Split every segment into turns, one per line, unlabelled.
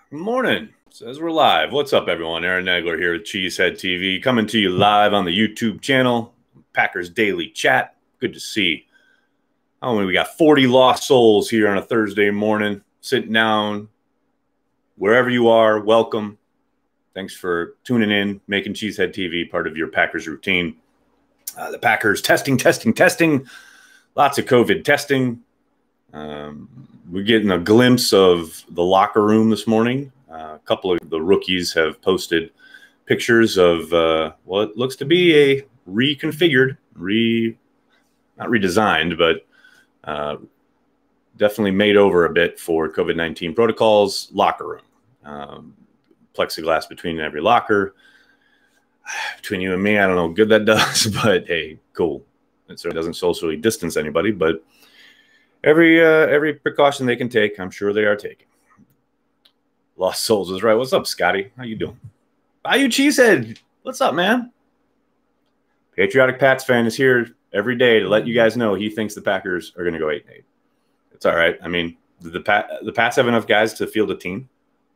Morning. Says we're live. What's up, everyone? Aaron Nagler here with Cheesehead TV, coming to you live on the YouTube channel, Packers Daily Chat. Good to see. We got 40 lost souls here on a Thursday morning, sitting down. Wherever you are, welcome. Thanks for tuning in, making Cheesehead TV part of your Packers routine. The Packers testing. Lots of COVID testing. We're getting a glimpse of the locker room this morning. A couple of the rookies have posted pictures of what looks to be a reconfigured, not redesigned, but definitely made over a bit for COVID-19 protocols locker room. Plexiglass between every locker. Between you and me, I don't know how good that does, but hey, cool. It certainly doesn't socially distance anybody, but every precaution they can take, I'm sure they are taking. Lost Souls is right. What's up, Scotty? How you doing? Bayou Cheesehead. What's up, man? Patriotic Pats fan is here every day to let you guys know he thinks the Packers are going to go 8-8. It's all right. I mean, the Pats have enough guys to field a team.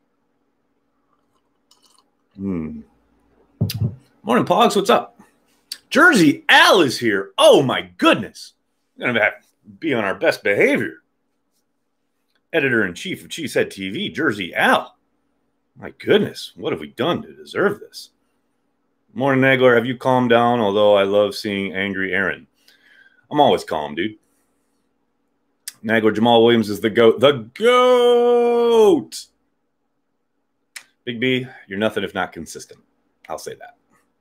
Morning, Pogs. What's up? Jersey Al is here. Oh, my goodness. We're going to have to be on our best behavior. Editor-in-chief of Cheesehead TV, Jersey Al. My goodness, what have we done to deserve this? Morning, Nagler. Have you calmed down? Although I love seeing angry Aaron. I'm always calm, dude. Nagler, Jamal Williams is the GOAT. The GOAT! Big B, you're nothing if not consistent. I'll say that.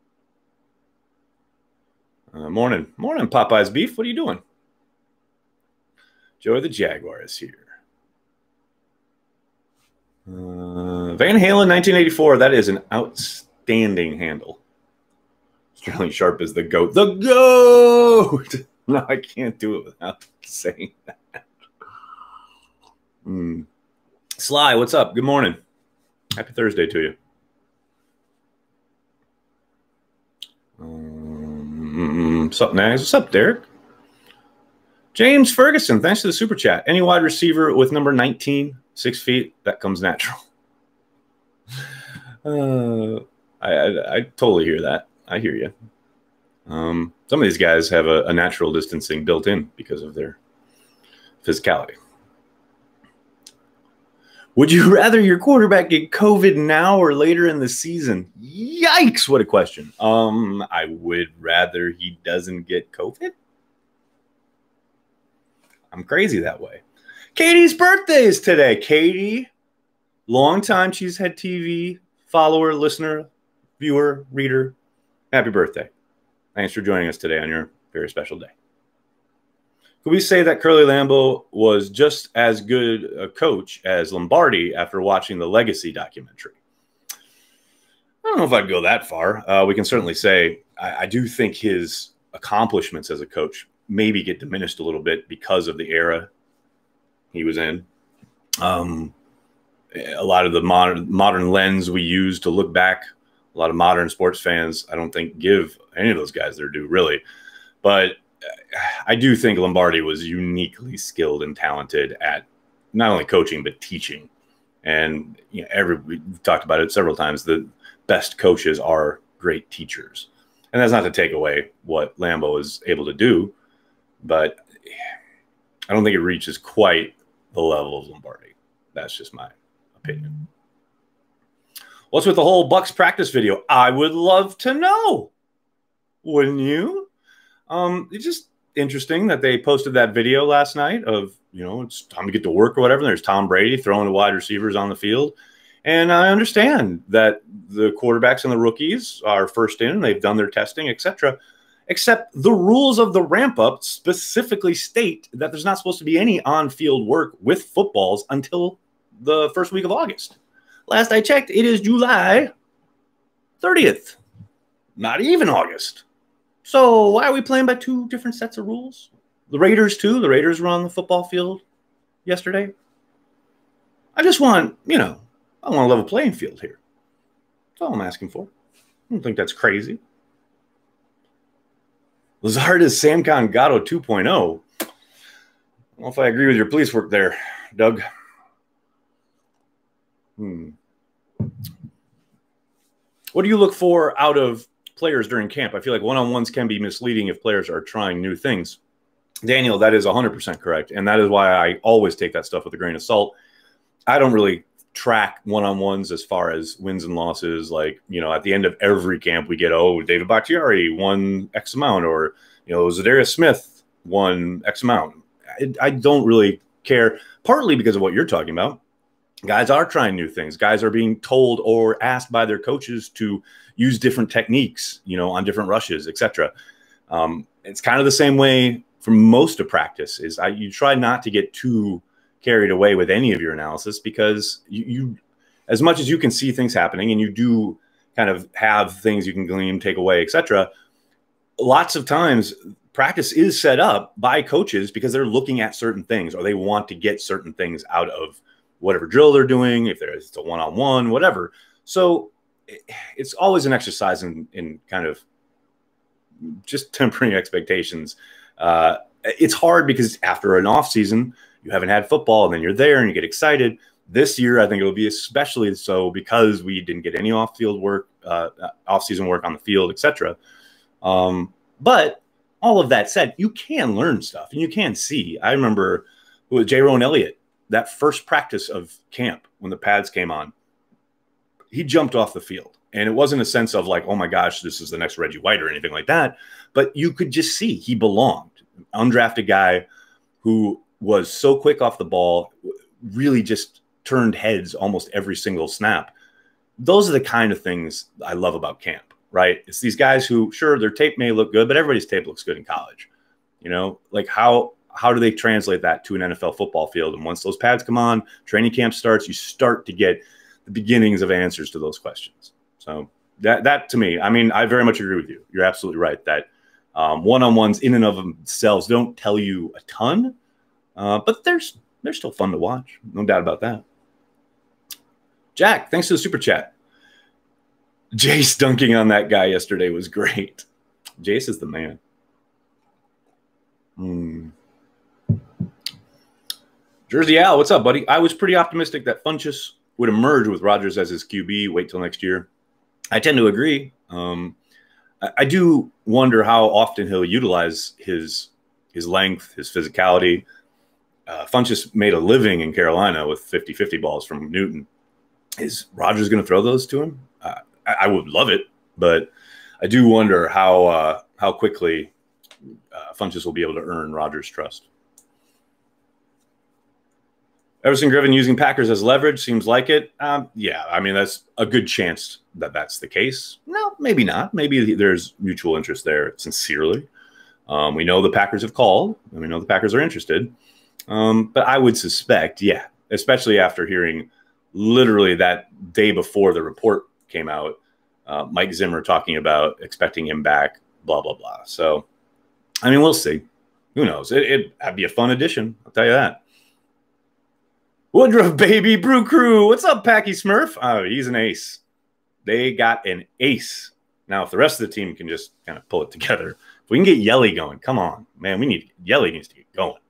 Morning, Popeye's Beef. What are you doing? Joey the Jaguar is here. Van Halen 1984. That is an outstanding handle. Sterling Sharp is the GOAT. The GOAT! No, I can't do it without saying that. Sly, what's up? Good morning. Happy Thursday to you. What's up, Nags? What's up, Derek? James Ferguson, thanks for the super chat. Any wide receiver with number 19, 6 feet, that comes natural. I totally hear that. I hear you. Some of these guys have a natural distancing built in because of their physicality. Would you rather your quarterback get COVID now or later in the season? Yikes, what a question. I would rather he doesn't get COVID. I'm crazy that way. Katie's birthday is today. Katie, longtime Cheesehead TV follower, listener, viewer, reader. Happy birthday. Thanks for joining us today on your very special day. Could we say that Curly Lambeau was just as good a coach as Lombardi after watching the Legacy documentary? I don't know if I'd go that far. We can certainly say I do think his accomplishments as a coach maybe get diminished a little bit because of the era he was in. A lot of the modern lens we use to look back, a lot of modern sports fans, I don't think give any of those guys their due, really. But I do think Lombardi was uniquely skilled and talented at not only coaching, but teaching. And you know, we've talked about it several times, the best coaches are great teachers. And that's not to take away what Lambeau was able to do, but I don't think it reaches quite the level of Lombardi. That's just my opinion. What's with the whole Bucks practice video? I would love to know. Wouldn't you? It's just interesting that they posted that video last night of, you know, it's time to get to work or whatever. There's Tom Brady throwing the wide receivers on the field. And I understand that the quarterbacks and the rookies are first in, they've done their testing, etc. Except the rules of the ramp-up specifically state that there's not supposed to be any on-field work with footballs until the first week of August. Last I checked, it is July 30th. Not even August. So why are we playing by two different sets of rules? The Raiders, too. The Raiders were on the football field yesterday. I just want, you know, I want a level playing field here. That's all I'm asking for. I don't think that's crazy. Lazard is Samcon Gatto 2.0. I don't know if I agree with your police work there, Doug. What do you look for out of players during camp? I feel like one-on-ones can be misleading if players are trying new things. Daniel, that is 100% correct. And that is why I always take that stuff with a grain of salt. I don't really track one-on-ones as far as wins and losses. Like, you know, at the end of every camp, we get, oh, David Bakhtiari won X amount, or, you know, Zadarius Smith won X amount. I don't really care, partly because of what you're talking about. Guys are trying new things. Guys are being told or asked by their coaches to use different techniques, you know, on different rushes, etc. It's kind of the same way for most of practice. You try not to get too carried away with any of your analysis, because you as much as you can see things happening and you do kind of have things you can glean, take away, etc. Lots of times practice is set up by coaches because they're looking at certain things, or they want to get certain things out of whatever drill they're doing, if it's a one-on-one, whatever. So it's always an exercise in kind of just tempering expectations. It's hard because after an off season, you haven't had football, and then you're there and you get excited. This year, I think it'll be especially so because we didn't get any off-field work, off-season work on the field, etc. But all of that said, you can learn stuff and you can see. I remember with J. Rowan Elliott, that first practice of camp when the pads came on, he jumped off the field. And it wasn't a sense of like, oh my gosh, this is the next Reggie White or anything like that. But you could just see he belonged. Undrafted guy who was so quick off the ball, really just turned heads almost every single snap. Those are the kind of things I love about camp, right? It's these guys who, sure, their tape may look good, but everybody's tape looks good in college. You know, like how do they translate that to an NFL football field? And once those pads come on, training camp starts, you start to get the beginnings of answers to those questions. So that to me, I mean, I very much agree with you. You're absolutely right that one-on-ones in and of themselves don't tell you a ton, but they're still fun to watch. No doubt about that. Jack, thanks for the super chat. Jace dunking on that guy yesterday was great. Jace is the man. Jersey Al, what's up, buddy? I was pretty optimistic that Funchess would emerge with Rodgers as his QB. Wait till next year. I tend to agree. I do wonder how often he'll utilize his length, his physicality. Funchess made a living in Carolina with 50-50 balls from Newton. Is Rodgers going to throw those to him? I would love it, but I do wonder how quickly Funchess will be able to earn Rodgers' trust. Everson Griffin using Packers as leverage seems like it. Yeah, I mean, that's a good chance that that's the case. No, maybe not. Maybe there's mutual interest there, sincerely. We know the Packers have called, and we know the Packers are interested. But I would suspect, yeah, especially after hearing literally that day before the report came out, Mike Zimmer talking about expecting him back, blah, blah, blah. So, I mean, we'll see. Who knows? It'd be a fun addition. I'll tell you that. Woodruff, baby, Brew Crew. What's up, Packy Smurf? Oh, he's an ace. They got an ace. Now, if the rest of the team can just kind of pull it together, if we can get Yelly going, come on, man, Yelly needs to get going.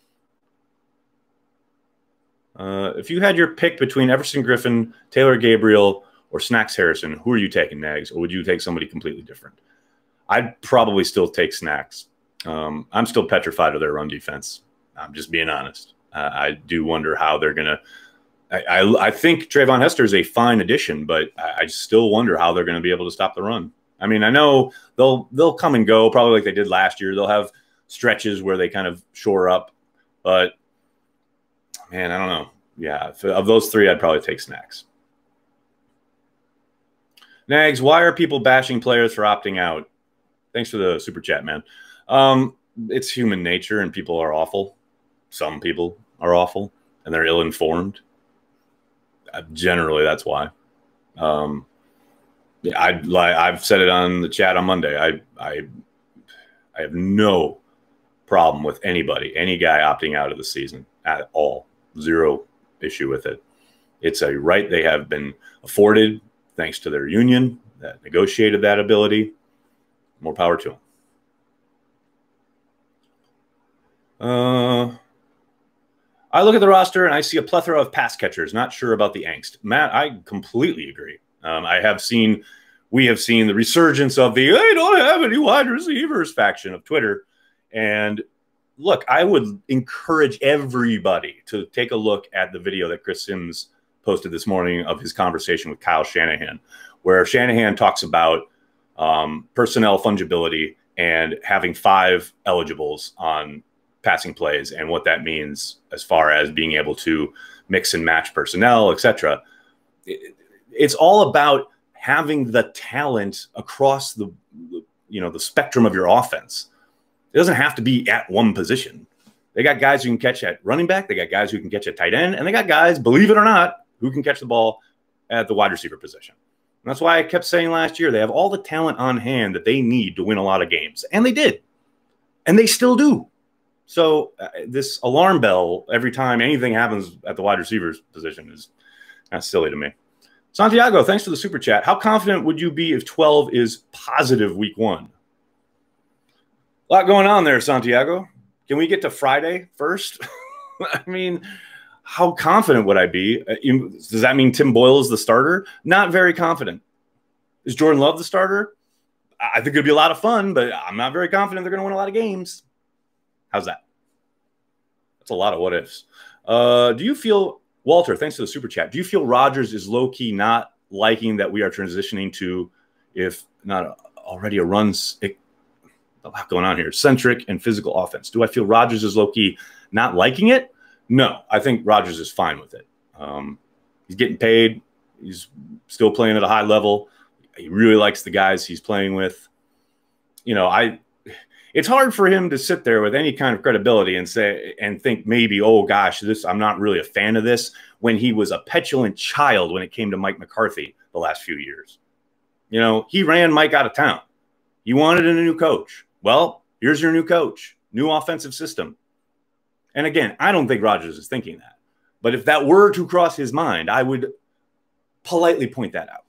If you had your pick between Everson Griffin, Taylor Gabriel, or Snacks Harrison, who are you taking, Nags? Or would you take somebody completely different? I'd probably still take Snacks. I'm still petrified of their run defense. I'm just being honest. I do wonder how they're going to I think Trayvon Hester is a fine addition, but I still wonder how they're going to be able to stop the run. I mean, I know they'll come and go probably like they did last year. They'll have stretches where they kind of shore up, but man, I don't know. Yeah, of those three, I'd probably take Snacks. Nags, why are people bashing players for opting out? Thanks for the super chat, man. It's human nature, and people are awful. Some people are awful, and they're ill-informed. Generally, that's why. Yeah, I've said it on the chat on Monday. I have no problem with anybody, any guy opting out of the season at all. Zero issue with it. It's a right they have been afforded thanks to their union that negotiated that ability. More power to them. I look at the roster and I see a plethora of pass catchers. Not sure about the angst. Matt, I completely agree. We have seen the resurgence of the "I don't have any wide receivers" faction of Twitter. And look, I would encourage everybody to take a look at the video that Chris Sims posted this morning of his conversation with Kyle Shanahan, where Shanahan talks about personnel fungibility and having 5 eligibles on passing plays and what that means as far as being able to mix and match personnel, etc. It's all about having the talent across the spectrum of your offense. It doesn't have to be at one position. They got guys who can catch at running back. They got guys who can catch at tight end. And they got guys, believe it or not, who can catch the ball at the wide receiver position. And that's why I kept saying last year, they have all the talent on hand that they need to win a lot of games. And they did. And they still do. So this alarm bell every time anything happens at the wide receivers position is kind of silly to me. Santiago, thanks for the super chat. How confident would you be if 12 is positive week 1? A lot going on there, Santiago. Can we get to Friday first? I mean, how confident would I be? Does that mean Tim Boyle is the starter? Not very confident. Is Jordan Love the starter? I think it'd be a lot of fun, but I'm not very confident they're going to win a lot of games. How's that? That's a lot of what ifs. Do you feel, Walter, thanks for the super chat, do you feel Rodgers is low-key not liking that we are transitioning to, if not already a a lot going on here, centric and physical offense? Do I feel Rodgers is low-key not liking it? No, I think Rodgers is fine with it. He's getting paid. He's still playing at a high level. He really likes the guys he's playing with. It's hard for him to sit there with any kind of credibility and think maybe, oh gosh, I'm not really a fan of this, when he was a petulant child when it came to Mike McCarthy the last few years. He ran Mike out of town. He wanted a new coach. Well, here's your new coach, new offensive system. And again, I don't think Rodgers is thinking that. But if that were to cross his mind, I would politely point that out.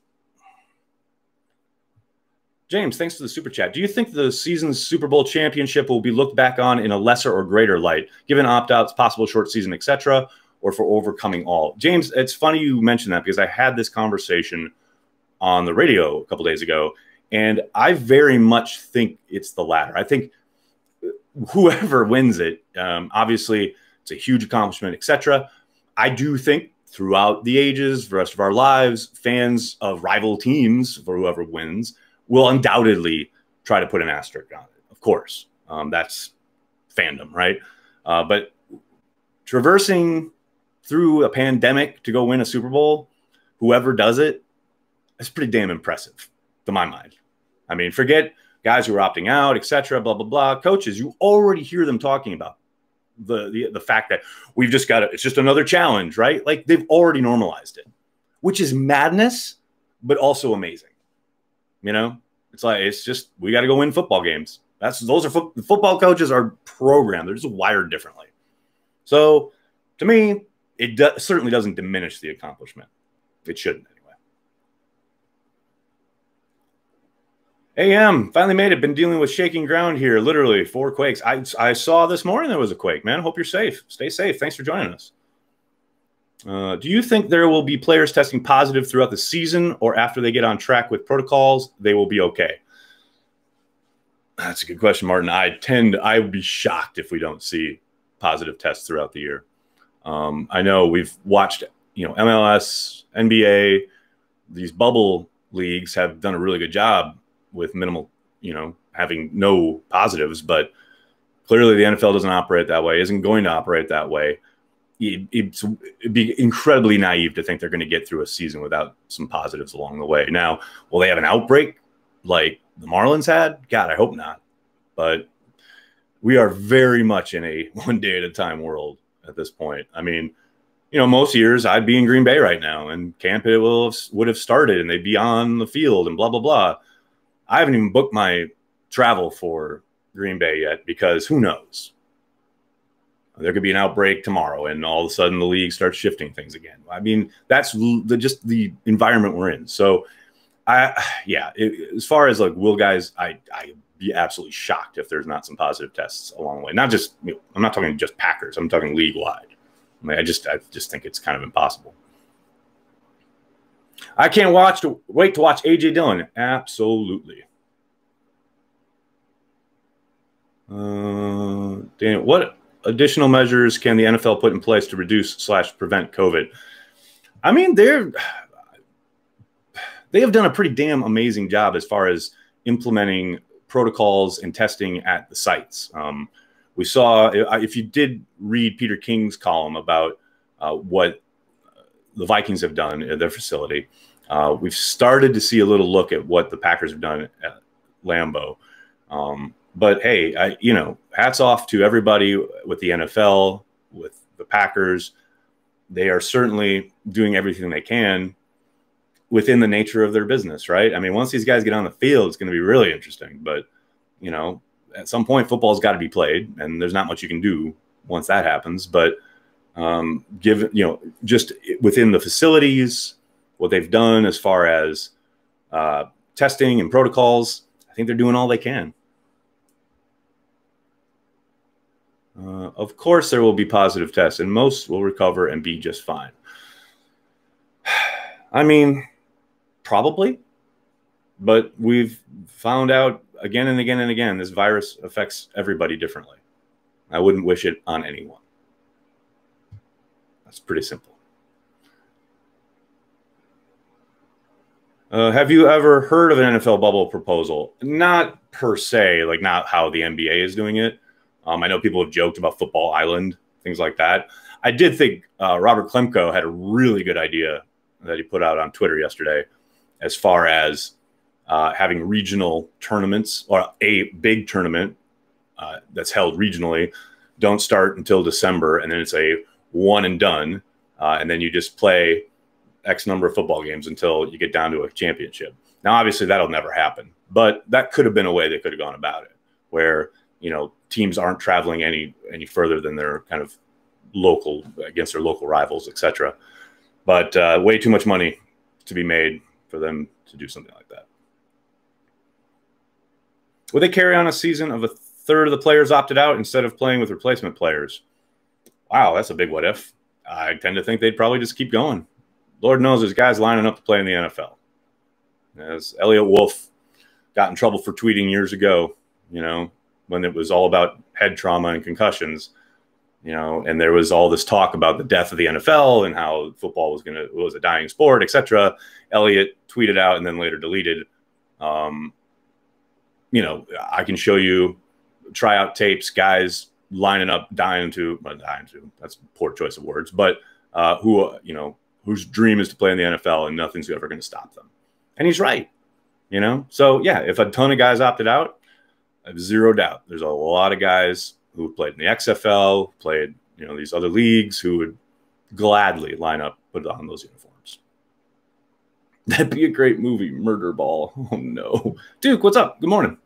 James, thanks for the super chat. Do you think the season's Super Bowl championship will be looked back on in a lesser or greater light, given opt-outs, possible short season, etc., or for overcoming all? James, it's funny you mentioned that because I had this conversation on the radio a couple days ago, and I very much think it's the latter. I think whoever wins it, obviously it's a huge accomplishment, etc. I do think throughout the ages, the rest of our lives, fans of rival teams, for whoever wins, will undoubtedly try to put an asterisk on it. Of course, that's fandom, right? But traversing through a pandemic to go win a Super Bowl, whoever does it, it's pretty damn impressive, to my mind. I mean, forget guys who are opting out, etc., blah, blah, blah. Coaches, you already hear them talking about the fact that we've just got it's just another challenge, right? Like they've already normalized it, which is madness, but also amazing. It's just, we got to go win football games. Football coaches are programmed. They're just wired differently. So to me, it certainly doesn't diminish the accomplishment. It shouldn't anyway. AM, finally made it. Been dealing with shaking ground here. Literally 4 quakes. I saw this morning there was a quake, man. Hope you're safe. Stay safe. Thanks for joining us. Do you think there will be players testing positive throughout the season, or after they get on track with protocols, they will be okay? That's a good question, Martin. I would be shocked if we don't see positive tests throughout the year. I know we've watched, MLS, NBA, these bubble leagues have done a really good job with minimal, having no positives, but clearly the NFL doesn't operate that way, isn't going to operate that way. It'd be incredibly naive to think they're going to get through a season without some positives along the way. Now, will they have an outbreak like the Marlins had? God, I hope not. But we are very much in a one-day-at-a-time world at this point. I mean, most years I'd be in Green Bay right now, and camp would have started, and they'd be on the field and blah, blah, blah. I haven't even booked my travel for Green Bay yet because who knows? There could be an outbreak tomorrow, and all of a sudden the league starts shifting things again. I mean, that's just the environment we're in. So, as far as like will guys, I'd be absolutely shocked if there's not some positive tests along the way. Not just, I'm not talking just Packers. I'm talking league wide. mean, I just think it's kind of impossible. I can't wait to watch AJ Dillon. Absolutely. Dan, what additional measures can the NFL put in place to reduce/prevent COVID? I mean, they have done a pretty damn amazing job as far as implementing protocols and testing at the sites. We saw, if you did read Peter King's column about what the Vikings have done at their facility, we've started to see a little look at what the Packers have done at Lambeau. But hey, hats off to everybody with the NFL, with the Packers. They are certainly doing everything they can within the nature of their business, right? I mean, once these guys get on the field, it's going to be really interesting. But, at some point, football's got to be played, and there's not much you can do once that happens. But just within the facilities, what they've done as far as testing and protocols, I think they're doing all they can. Of course, there will be positive tests, and most will recover and be just fine. I mean, probably. But we've found out again and again and again, this virus affects everybody differently. I wouldn't wish it on anyone. That's pretty simple. Have you ever heard of an NFL bubble proposal? Not per se, like not how the NBA is doing it. I know people have joked about Football Island, things like that. I did think Robert Klemko had a really good idea that he put out on Twitter yesterday as far as having regional tournaments, or a big tournament that's held regionally, don't start until December, and then it's a one and done, and then you just play X number of football games until you get down to a championship. Now, obviously, that'll never happen, but that could have been a way they could have gone about it, where teams aren't traveling any further than their kind of local, against their local rivals, etc. But way too much money to be made for them to do something like that. Would they carry on a season of a third of the players opted out instead of playing with replacement players? Wow, that's a big what if. I tend to think they'd probably just keep going. Lord knows there's guys lining up to play in the NFL. As Elliot Wolf got in trouble for tweeting years ago, when it was all about head trauma and concussions, and there was all this talk about the death of the NFL and how football was a dying sport, etc. Elliot tweeted out and then later deleted. I can show you tryout tapes, guys lining up, dying to, that's a poor choice of words, but whose dream is to play in the NFL and nothing's ever going to stop them. And he's right, So, yeah, if a ton of guys opted out, I have zero doubt there's a lot of guys who played in the XFL, played, these other leagues, who would gladly line up, put on those uniforms. That'd be a great movie, Murder Ball. Oh, no. Duke, what's up? Good morning.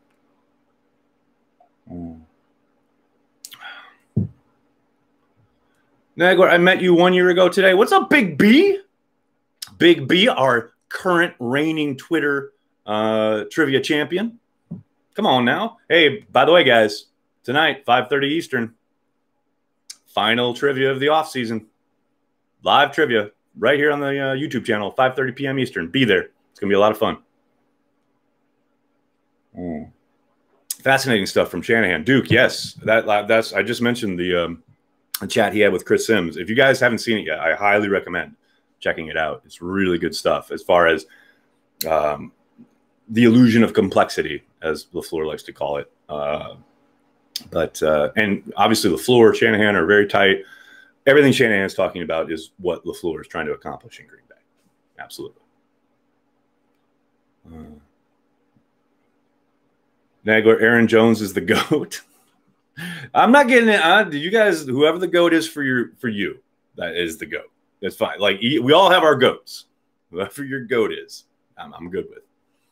Nagler, I met you 1 year ago today. What's up, Big B? Big B, our current reigning Twitter trivia champion. Come on now. Hey, by the way, guys, tonight, 5:30 Eastern, final trivia of the offseason. Live trivia right here on the YouTube channel, 5:30 p.m. Eastern. Be there. It's going to be a lot of fun. Fascinating stuff from Shanahan. Duke, yes. That's. I just mentioned the chat he had with Chris Sims. If you guys haven't seen it yet, I highly recommend checking it out. It's really good stuff as far as the illusion of complexity, as LaFleur likes to call it. And obviously LaFleur, Shanahan are very tight. Everything Shanahan's talking about is what LaFleur is trying to accomplish in Green Bay. Absolutely. Nagler, Aaron Jones is the GOAT. I'm not getting it. Do you guys, whoever the GOAT is for you, that is the GOAT. That's fine. Like, we all have our GOATs. Whoever your GOAT is, I'm good with.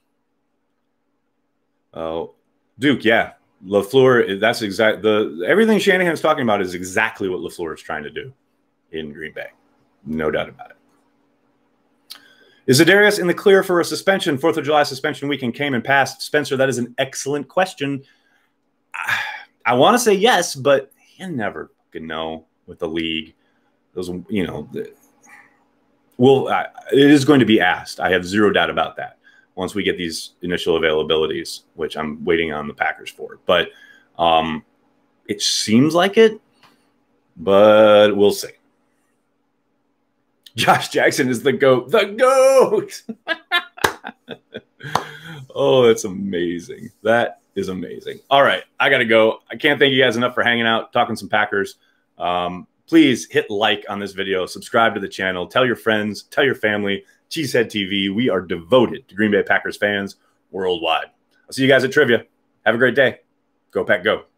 Duke, yeah. LaFleur, that's everything Shanahan's talking about is exactly what LaFleur is trying to do in Green Bay. No doubt about it. Is Za'Darius in the clear for a suspension? 4th of July suspension weekend came and passed. Spencer, that is an excellent question. I want to say yes, but you never can know with the league. those, you know, it is going to be asked. I have zero doubt about that once we get these initial availabilities, which I'm waiting on the Packers for. But it seems like it, but we'll see. Josh Jackson is the GOAT. The GOAT! Oh, that's amazing. That is amazing. All right, I got to go. I can't thank you guys enough for hanging out, talking some Packers. Please hit like on this video, subscribe to the channel, tell your friends, tell your family. Cheesehead TV, we are devoted to Green Bay Packers fans worldwide. I'll see you guys at Trivia. Have a great day. Go Pack, go.